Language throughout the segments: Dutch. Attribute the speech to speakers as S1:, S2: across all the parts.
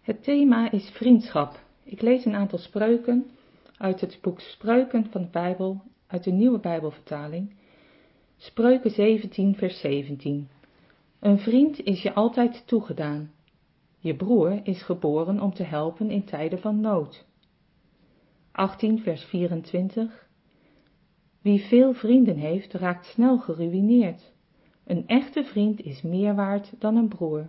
S1: Het thema is vriendschap. Ik lees een aantal spreuken uit het boek Spreuken van de Bijbel, uit de Nieuwe Bijbelvertaling. Spreuken 17 vers 17. Een vriend is je altijd toegedaan. Je broer is geboren om te helpen in tijden van nood. 18 vers 24. Wie veel vrienden heeft, raakt snel geruïneerd. Een echte vriend is meer waard dan een broer.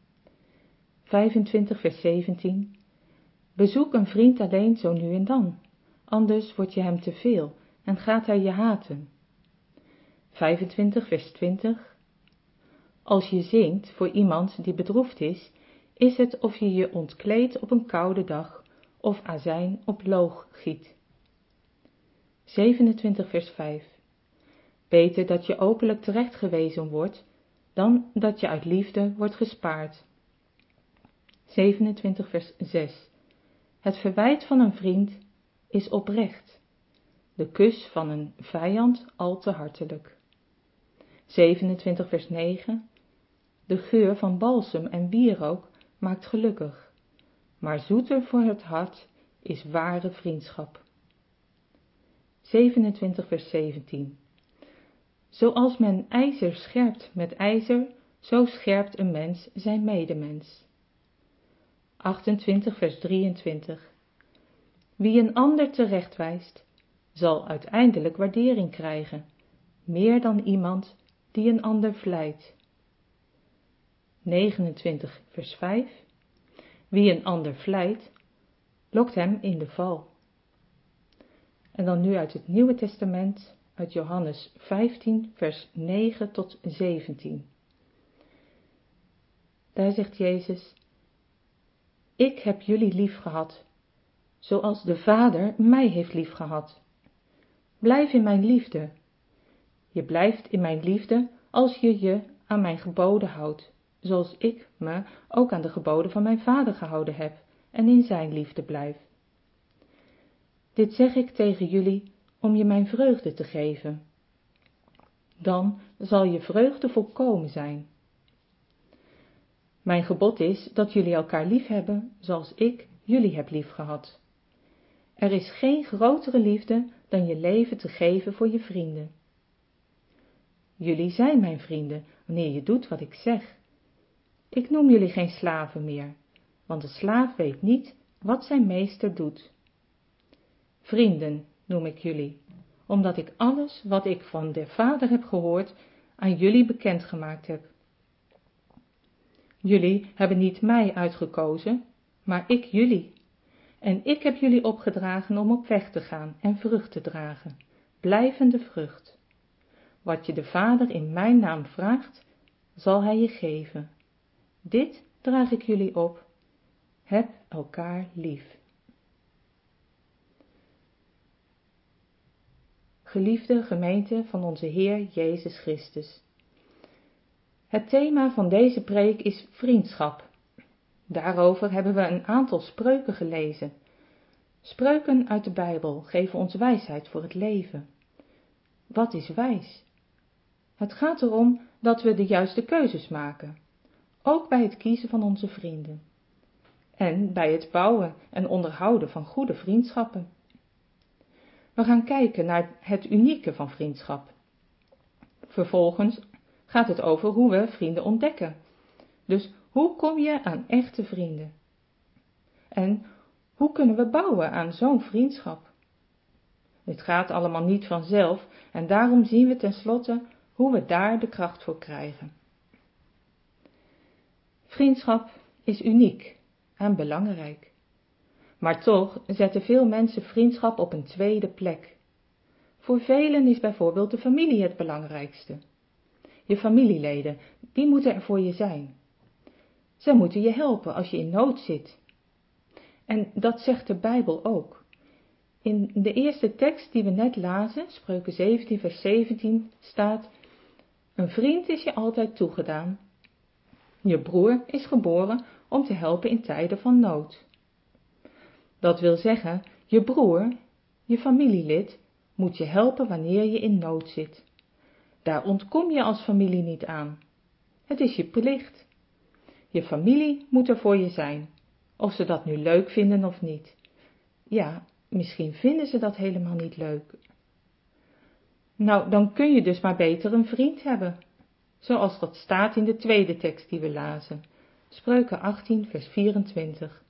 S1: 25 vers 17. Bezoek een vriend alleen zo nu en dan, anders wordt je hem te veel en gaat hij je haten. 25 vers 20. Als je zingt voor iemand die bedroefd is het of je je ontkleedt op een koude dag of azijn op loog giet. 27 vers 5. Beter dat je openlijk terechtgewezen wordt, dan dat je uit liefde wordt gespaard. 27 vers 6. Het verwijt van een vriend is oprecht, de kus van een vijand al te hartelijk. 27 vers 9. De geur van balsem en wierook maakt gelukkig, maar zoeter voor het hart is ware vriendschap. 27 vers 17. Zoals men ijzer scherpt met ijzer, zo scherpt een mens zijn medemens. 28 vers 23. Wie een ander terechtwijst, zal uiteindelijk waardering krijgen, meer dan iemand die een ander vlijt. 29 vers 5. Wie een ander vlijt, lokt hem in de val. En dan nu uit het Nieuwe Testament, uit Johannes 15 vers 9 tot 17. Daar zegt Jezus: Ik heb jullie lief gehad, zoals de Vader mij heeft lief gehad. Blijf in mijn liefde. Je blijft in mijn liefde als je je aan mijn geboden houdt, zoals ik me ook aan de geboden van mijn Vader gehouden heb en in zijn liefde blijf. Dit zeg ik tegen jullie om je mijn vreugde te geven. Dan zal je vreugde volkomen zijn. Mijn gebod is dat jullie elkaar lief hebben zoals ik jullie heb lief gehad. Er is geen grotere liefde dan je leven te geven voor je vrienden. Jullie zijn mijn vrienden wanneer je doet wat ik zeg. Ik noem jullie geen slaven meer, want de slaaf weet niet wat zijn meester doet. Vrienden noem ik jullie, omdat ik alles wat ik van de Vader heb gehoord aan jullie bekendgemaakt heb. Jullie hebben niet mij uitgekozen, maar ik jullie. En ik heb jullie opgedragen om op weg te gaan en vrucht te dragen, blijvende vrucht. Wat je de Vader in mijn naam vraagt, zal hij je geven. Dit draag ik jullie op. Heb elkaar lief. Geliefde gemeente van onze Heer Jezus Christus. Het thema van deze preek is vriendschap. Daarover hebben we een aantal spreuken gelezen. Spreuken uit de Bijbel geven ons wijsheid voor het leven. Wat is wijs? Het gaat erom dat we de juiste keuzes maken, ook bij het kiezen van onze vrienden. En bij het bouwen en onderhouden van goede vriendschappen. We gaan kijken naar het unieke van vriendschap. Vervolgens gaat het over hoe we vrienden ontdekken. Dus hoe kom je aan echte vrienden? En hoe kunnen we bouwen aan zo'n vriendschap? Het gaat allemaal niet vanzelf en daarom zien we tenslotte hoe we daar de kracht voor krijgen. Vriendschap is uniek en belangrijk. Maar toch zetten veel mensen vriendschap op een tweede plek. Voor velen is bijvoorbeeld de familie het belangrijkste. Je familieleden, die moeten er voor je zijn. Zij moeten je helpen als je in nood zit. En dat zegt de Bijbel ook. In de eerste tekst die we net lazen, Spreuken 17 vers 17, staat: Een vriend is je altijd toegedaan. Je broer is geboren om te helpen in tijden van nood. Dat wil zeggen, je broer, je familielid, moet je helpen wanneer je in nood zit. Daar ontkom je als familie niet aan. Het is je plicht. Je familie moet er voor je zijn, of ze dat nu leuk vinden of niet. Ja, misschien vinden ze dat helemaal niet leuk. Nou, dan kun je dus maar beter een vriend hebben, zoals dat staat in de tweede tekst die we lazen, Spreuken 18 vers 24.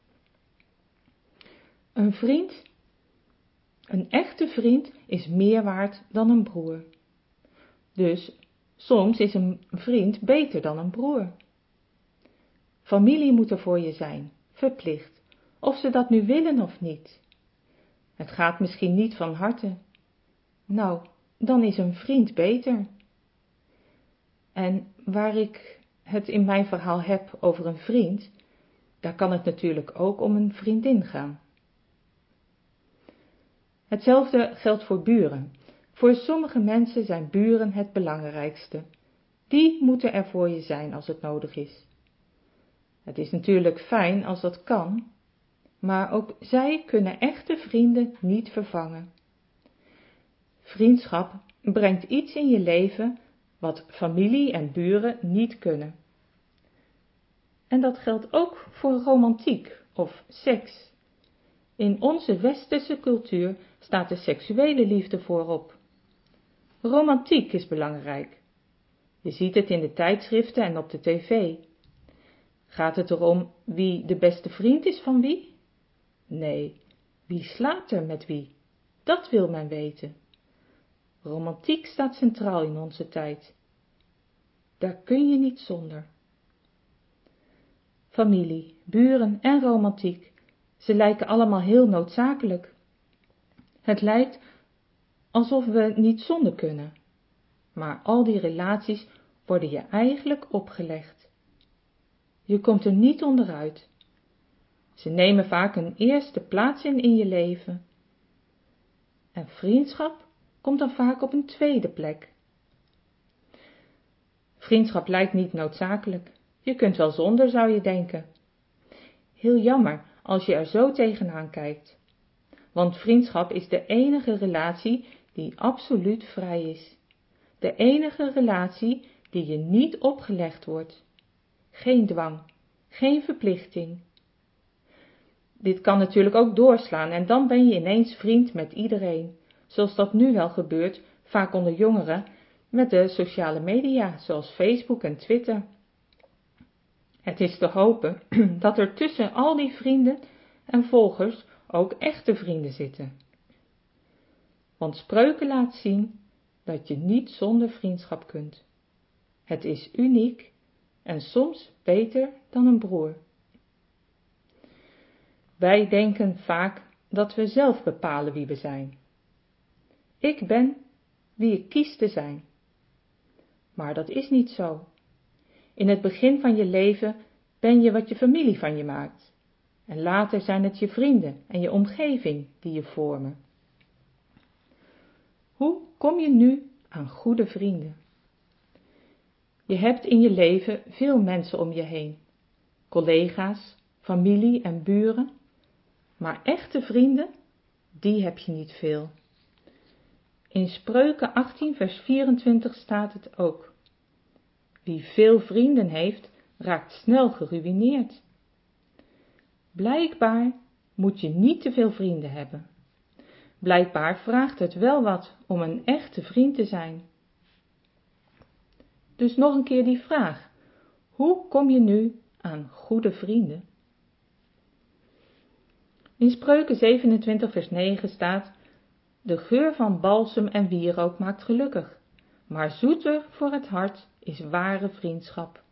S1: Een vriend, een echte vriend is meer waard dan een broer. Dus soms is een vriend beter dan een broer. Familie moet er voor je zijn, verplicht, of ze dat nu willen of niet. Het gaat misschien niet van harte. Nou, dan is een vriend beter. En waar ik het in mijn verhaal heb over een vriend, daar kan het natuurlijk ook om een vriendin gaan. Hetzelfde geldt voor buren. Voor sommige mensen zijn buren het belangrijkste. Die moeten er voor je zijn als het nodig is. Het is natuurlijk fijn als dat kan, maar ook zij kunnen echte vrienden niet vervangen. Vriendschap brengt iets in je leven wat familie en buren niet kunnen. En dat geldt ook voor romantiek of seks. In onze westerse cultuur staat de seksuele liefde voorop. Romantiek is belangrijk. Je ziet het in de tijdschriften en op de tv. Gaat het erom wie de beste vriend is van wie? Nee, wie slaapt er met wie? Dat wil men weten. Romantiek staat centraal in onze tijd. Daar kun je niet zonder. Familie, buren en romantiek, ze lijken allemaal heel noodzakelijk. Het lijkt alsof we niet zonder kunnen, maar al die relaties worden je eigenlijk opgelegd. Je komt er niet onderuit. Ze nemen vaak een eerste plaats in je leven. En vriendschap komt dan vaak op een tweede plek. Vriendschap lijkt niet noodzakelijk. Je kunt wel zonder, zou je denken. Heel jammer als je er zo tegenaan kijkt. Want vriendschap is de enige relatie die absoluut vrij is. De enige relatie die je niet opgelegd wordt. Geen dwang, geen verplichting. Dit kan natuurlijk ook doorslaan en dan ben je ineens vriend met iedereen. Zoals dat nu wel gebeurt, vaak onder jongeren, met de sociale media, zoals Facebook en Twitter. Het is te hopen dat er tussen al die vrienden en volgers ook echte vrienden zitten. Want Spreuken laat zien dat je niet zonder vriendschap kunt. Het is uniek en soms beter dan een broer. Wij denken vaak dat we zelf bepalen wie we zijn. Ik ben wie ik kies te zijn. Maar dat is niet zo. In het begin van je leven ben je wat je familie van je maakt. En later zijn het je vrienden en je omgeving die je vormen. Hoe kom je nu aan goede vrienden? Je hebt in je leven veel mensen om je heen. Collega's, familie en buren. Maar echte vrienden, die heb je niet veel. In Spreuken 18 vers 24 staat het ook. Wie veel vrienden heeft, raakt snel geruïneerd. Blijkbaar moet je niet te veel vrienden hebben. Blijkbaar vraagt het wel wat om een echte vriend te zijn. Dus nog een keer die vraag. Hoe kom je nu aan goede vrienden? In Spreuken 27 vers 9 staat: de geur van balsem en wierook maakt gelukkig, maar zoeter voor het hart is ware vriendschap.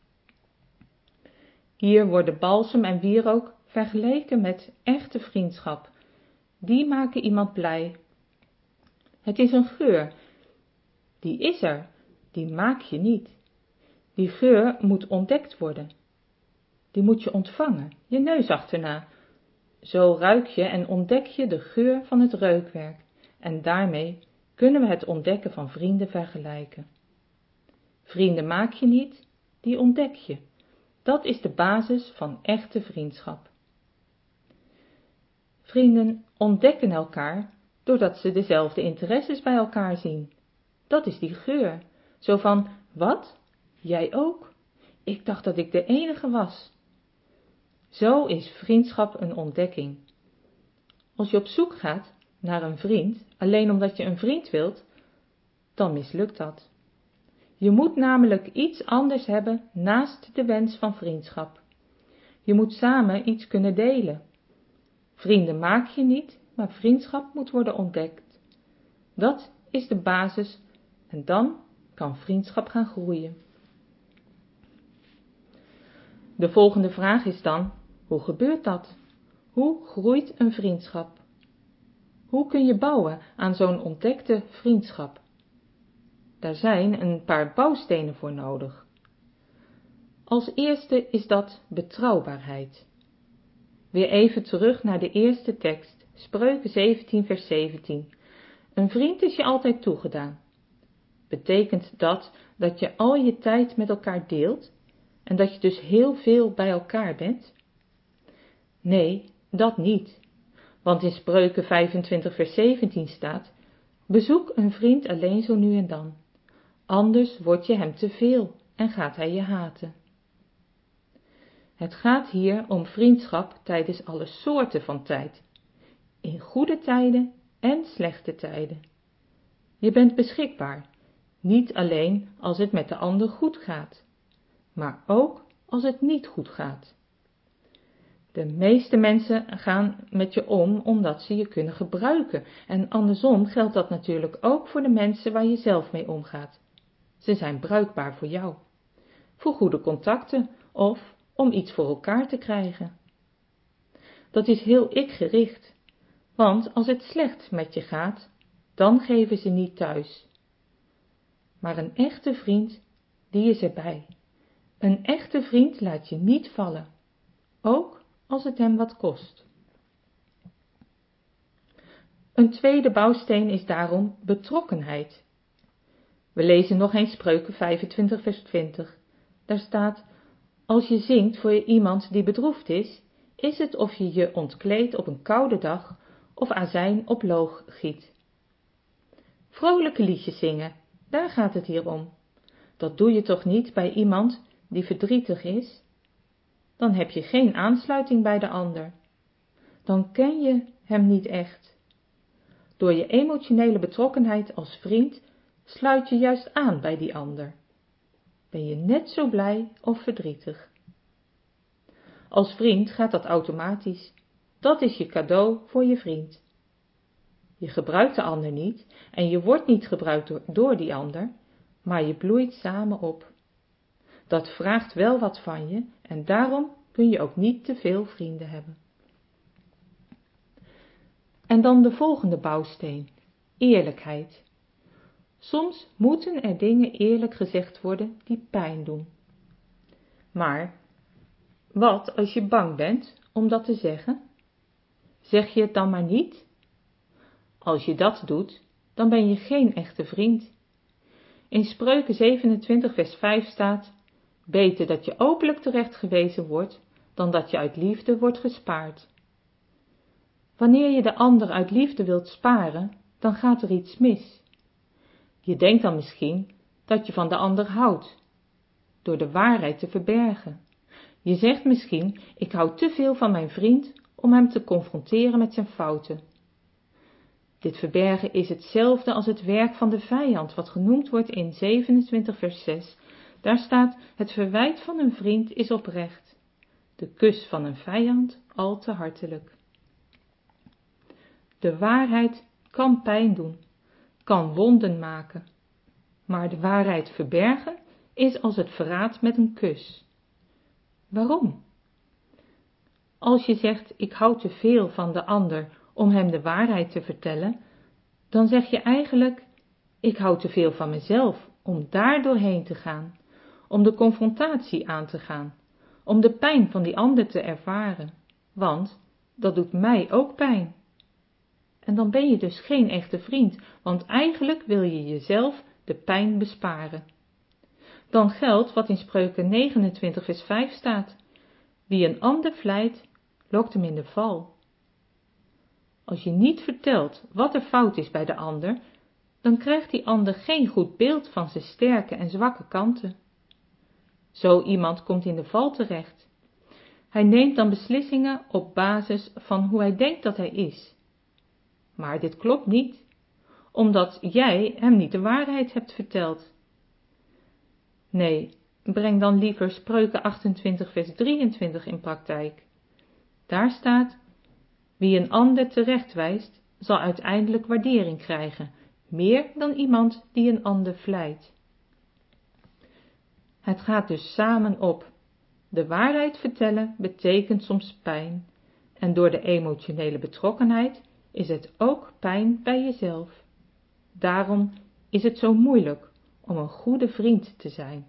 S1: Hier worden balsem en wierook vergeleken met echte vriendschap. Die maken iemand blij. Het is een geur. Die is er, die maak je niet. Die geur moet ontdekt worden. Die moet je ontvangen, je neus achterna. Zo ruik je en ontdek je de geur van het reukwerk. En daarmee kunnen we het ontdekken van vrienden vergelijken. Vrienden maak je niet, die ontdek je. Dat is de basis van echte vriendschap. Vrienden ontdekken elkaar doordat ze dezelfde interesses bij elkaar zien. Dat is die geur. Zo van, wat? Jij ook? Ik dacht dat ik de enige was. Zo is vriendschap een ontdekking. Als je op zoek gaat naar een vriend, alleen omdat je een vriend wilt, dan mislukt dat. Je moet namelijk iets anders hebben naast de wens van vriendschap. Je moet samen iets kunnen delen. Vrienden maak je niet, maar vriendschap moet worden ontdekt. Dat is de basis en dan kan vriendschap gaan groeien. De volgende vraag is dan, hoe gebeurt dat? Hoe groeit een vriendschap? Hoe kun je bouwen aan zo'n ontdekte vriendschap? Daar zijn een paar bouwstenen voor nodig. Als eerste is dat betrouwbaarheid. Weer even terug naar de eerste tekst, Spreuken 17 vers 17. Een vriend is je altijd toegedaan. Betekent dat je al je tijd met elkaar deelt en dat je dus heel veel bij elkaar bent? Nee, dat niet. Want in Spreuken 25 vers 17 staat, bezoek een vriend alleen zo nu en dan. Anders word je hem te veel en gaat hij je haten. Het gaat hier om vriendschap tijdens alle soorten van tijd. In goede tijden en slechte tijden. Je bent beschikbaar, niet alleen als het met de ander goed gaat, maar ook als het niet goed gaat. De meeste mensen gaan met je om omdat ze je kunnen gebruiken en andersom geldt dat natuurlijk ook voor de mensen waar je zelf mee omgaat. Ze zijn bruikbaar voor jou, voor goede contacten of om iets voor elkaar te krijgen. Dat is heel ik-gericht, want als het slecht met je gaat, dan geven ze niet thuis. Maar een echte vriend, die is erbij. Een echte vriend laat je niet vallen, ook als het hem wat kost. Een tweede bouwsteen is daarom betrokkenheid. We lezen nog eens Spreuken 25 vers 20. Daar staat, als je zingt voor iemand die bedroefd is het of je je ontkleedt op een koude dag of azijn op loog giet. Vrolijke liedjes zingen, daar gaat het hier om. Dat doe je toch niet bij iemand die verdrietig is? Dan heb je geen aansluiting bij de ander. Dan ken je hem niet echt. Door je emotionele betrokkenheid als vriend sluit je juist aan bij die ander. Ben je net zo blij of verdrietig? Als vriend gaat dat automatisch. Dat is je cadeau voor je vriend. Je gebruikt de ander niet en je wordt niet gebruikt door die ander, maar je bloeit samen op. Dat vraagt wel wat van je en daarom kun je ook niet te veel vrienden hebben. En dan de volgende bouwsteen, eerlijkheid. Soms moeten er dingen eerlijk gezegd worden die pijn doen. Maar wat als je bang bent om dat te zeggen? Zeg je het dan maar niet? Als je dat doet, dan ben je geen echte vriend. In Spreuken 27 vers 5 staat, beter dat je openlijk terechtgewezen wordt, dan dat je uit liefde wordt gespaard. Wanneer je de ander uit liefde wilt sparen, dan gaat er iets mis. Je denkt dan misschien dat je van de ander houdt, door de waarheid te verbergen. Je zegt misschien, ik hou te veel van mijn vriend om hem te confronteren met zijn fouten. Dit verbergen is hetzelfde als het werk van de vijand, wat genoemd wordt in 27 vers 6. Daar staat, het verwijt van een vriend is oprecht, de kus van een vijand al te hartelijk. De waarheid kan pijn doen, kan wonden maken, maar de waarheid verbergen is als het verraad met een kus. Waarom? Als je zegt, ik hou te veel van de ander om hem de waarheid te vertellen, dan zeg je eigenlijk, ik hou te veel van mezelf om daar doorheen te gaan, om de confrontatie aan te gaan, om de pijn van die ander te ervaren, want dat doet mij ook pijn. En dan ben je dus geen echte vriend, want eigenlijk wil je jezelf de pijn besparen. Dan geldt wat in Spreuken 29 vers 5 staat, wie een ander vleit, lokt hem in de val. Als je niet vertelt wat er fout is bij de ander, dan krijgt die ander geen goed beeld van zijn sterke en zwakke kanten. Zo iemand komt in de val terecht. Hij neemt dan beslissingen op basis van hoe hij denkt dat hij is. Maar dit klopt niet, omdat jij hem niet de waarheid hebt verteld. Nee, breng dan liever Spreuken 28 vers 23 in praktijk. Daar staat: wie een ander terechtwijst, zal uiteindelijk waardering krijgen, meer dan iemand die een ander vleit. Het gaat dus samen op. De waarheid vertellen betekent soms pijn, en door de emotionele betrokkenheid is het ook pijn bij jezelf. Daarom is het zo moeilijk om een goede vriend te zijn.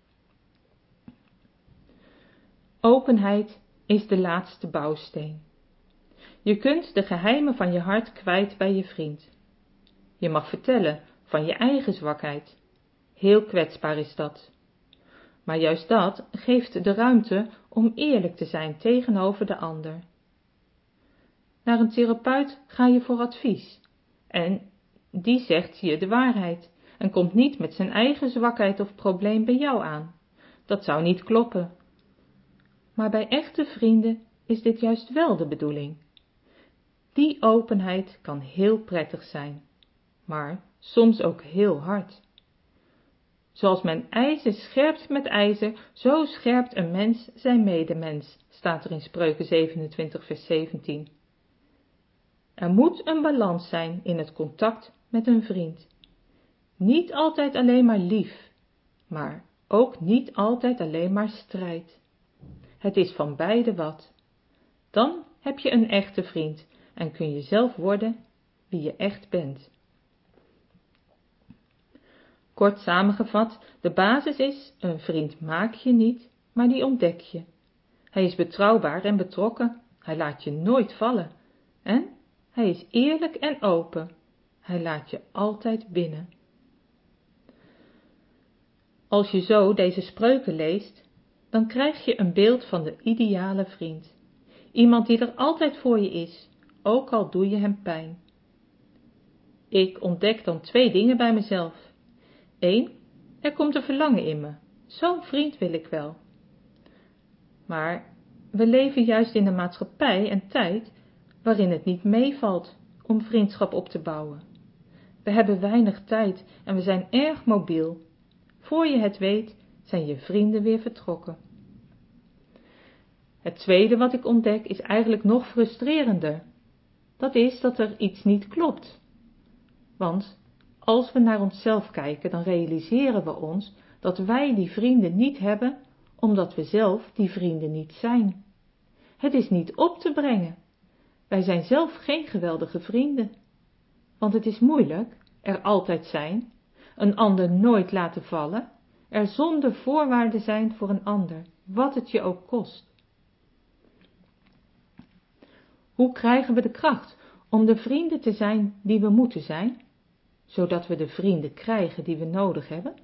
S1: Openheid is de laatste bouwsteen. Je kunt de geheimen van je hart kwijt bij je vriend. Je mag vertellen van je eigen zwakheid. Heel kwetsbaar is dat. Maar juist dat geeft de ruimte om eerlijk te zijn tegenover de ander. Naar een therapeut ga je voor advies. En die zegt je de waarheid en komt niet met zijn eigen zwakheid of probleem bij jou aan. Dat zou niet kloppen. Maar bij echte vrienden is dit juist wel de bedoeling. Die openheid kan heel prettig zijn, maar soms ook heel hard. Zoals men ijzer scherpt met ijzer, zo scherpt een mens zijn medemens, staat er in Spreuken 27 vers 17. Er moet een balans zijn in het contact met een vriend. Niet altijd alleen maar lief, maar ook niet altijd alleen maar strijd. Het is van beide wat. Dan heb je een echte vriend en kun je zelf worden wie je echt bent. Kort samengevat, de basis is: een vriend maak je niet, maar die ontdek je. Hij is betrouwbaar en betrokken, hij laat je nooit vallen. En hij is eerlijk en open, hij laat je altijd binnen. Als je zo deze spreuken leest, dan krijg je een beeld van de ideale vriend. Iemand die er altijd voor je is, ook al doe je hem pijn. Ik ontdek dan 2 dingen bij mezelf. 1. Er komt een verlangen in me. Zo'n vriend wil ik wel. Maar we leven juist in een maatschappij en tijd waarin het niet meevalt om vriendschap op te bouwen. We hebben weinig tijd en we zijn erg mobiel. Voor je het weet, zijn je vrienden weer vertrokken. Het tweede wat ik ontdek is eigenlijk nog frustrerender. Dat is dat er iets niet klopt. Want als we naar onszelf kijken, dan realiseren we ons dat wij die vrienden niet hebben, omdat we zelf die vrienden niet zijn. Het is niet op te brengen. Wij zijn zelf geen geweldige vrienden. Want het is moeilijk, er altijd zijn, een ander nooit laten vallen, er zonder voorwaarden zijn voor een ander, wat het je ook kost. Hoe krijgen we de kracht om de vrienden te zijn die we moeten zijn, zodat we de vrienden krijgen die we nodig hebben?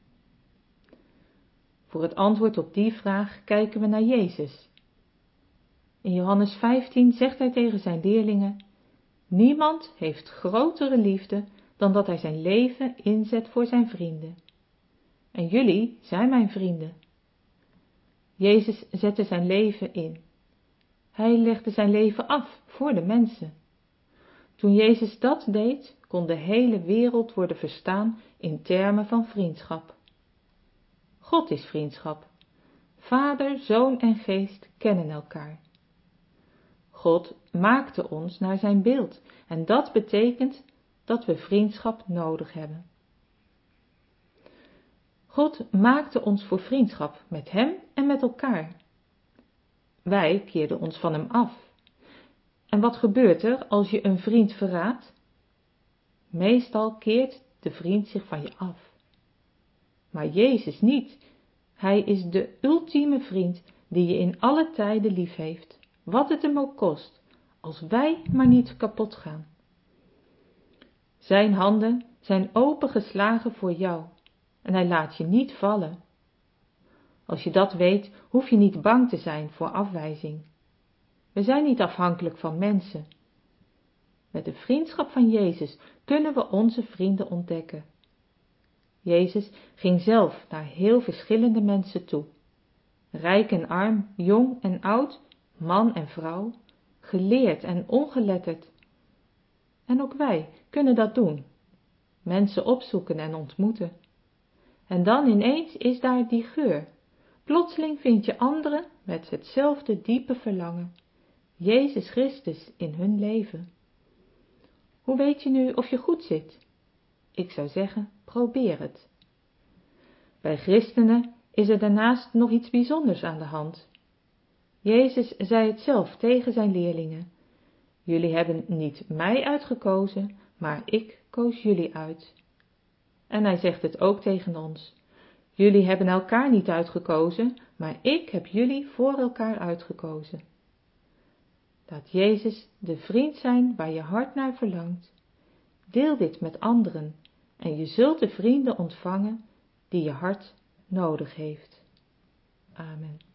S1: Voor het antwoord op die vraag kijken we naar Jezus. In Johannes 15 zegt hij tegen zijn leerlingen: niemand heeft grotere liefde dan dat hij zijn leven inzet voor zijn vrienden. En jullie zijn mijn vrienden. Jezus zette zijn leven in. Hij legde zijn leven af voor de mensen. Toen Jezus dat deed, kon de hele wereld worden verstaan in termen van vriendschap. God is vriendschap. Vader, Zoon en Geest kennen elkaar. God maakte ons naar zijn beeld en dat betekent dat we vriendschap nodig hebben. God maakte ons voor vriendschap met hem en met elkaar. Wij keerden ons van hem af. En wat gebeurt er als je een vriend verraadt? Meestal keert de vriend zich van je af. Maar Jezus niet. Hij is de ultieme vriend die je in alle tijden lief heeft, wat het hem ook kost, als wij maar niet kapot gaan. Zijn handen zijn opengeslagen voor jou en hij laat je niet vallen. Als je dat weet, hoef je niet bang te zijn voor afwijzing. We zijn niet afhankelijk van mensen. Met de vriendschap van Jezus kunnen we onze vrienden ontdekken. Jezus ging zelf naar heel verschillende mensen toe. rijk en arm, jong en oud, man en vrouw, geleerd en ongeletterd. En ook wij kunnen dat doen, mensen opzoeken en ontmoeten. En dan ineens is daar die geur. Plotseling vind je anderen met hetzelfde diepe verlangen, Jezus Christus in hun leven. Hoe weet je nu of je goed zit? Ik zou zeggen, probeer het. Bij christenen is er daarnaast nog iets bijzonders aan de hand. Jezus zei het zelf tegen zijn leerlingen: jullie hebben niet mij uitgekozen, maar ik koos jullie uit. En hij zegt het ook tegen ons: jullie hebben elkaar niet uitgekozen, maar ik heb jullie voor elkaar uitgekozen. Laat Jezus de vriend zijn waar je hart naar verlangt. Deel dit met anderen en je zult de vrienden ontvangen die je hart nodig heeft. Amen.